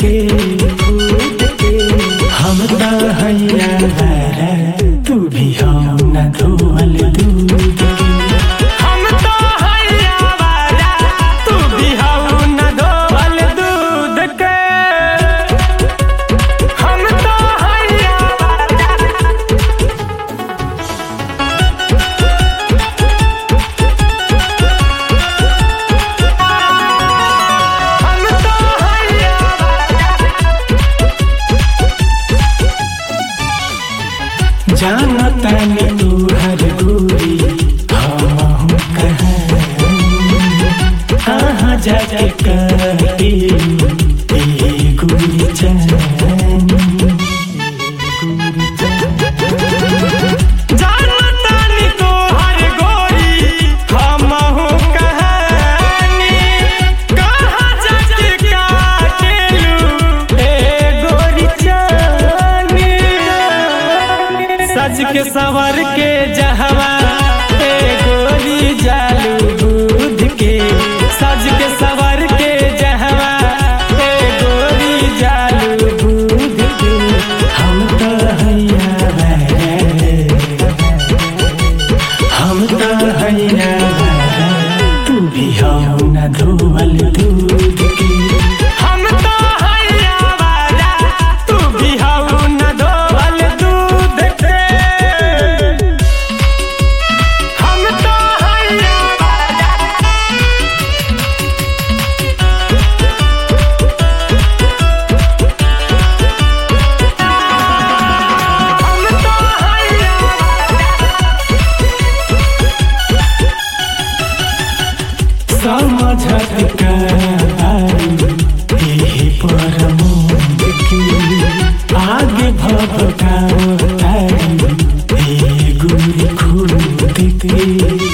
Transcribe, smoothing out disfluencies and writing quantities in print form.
के हम तो हैया वाला तू भी हो न धोवल दूध के। हम तो हैया वाला तू भी हो न धोवल दूध के। हम तो हैया वाला हम तो हैया जानता नहीं तू हर गोरी हम कहाँ जाके कटे गोरी जानता नहीं तो हर गोरी हमहु कहानी। कहाँ जाके काटेलू ए गोरी जानी। सज के सवर के जहवा ए गोरी जालू दूध के। सज के सवर के जहवा ए गोरी जालू दूध के। हम तो हैया वाला हम तो हैया वाला तू भी हो न धोवल दूध के। हम तो हैया वाला तू भी हो न धोवल दूध के। हम तो हैया वाला हम तो हैया समझत यही परमोद की आगे भभकाओ तारी ए गुरी खुद के।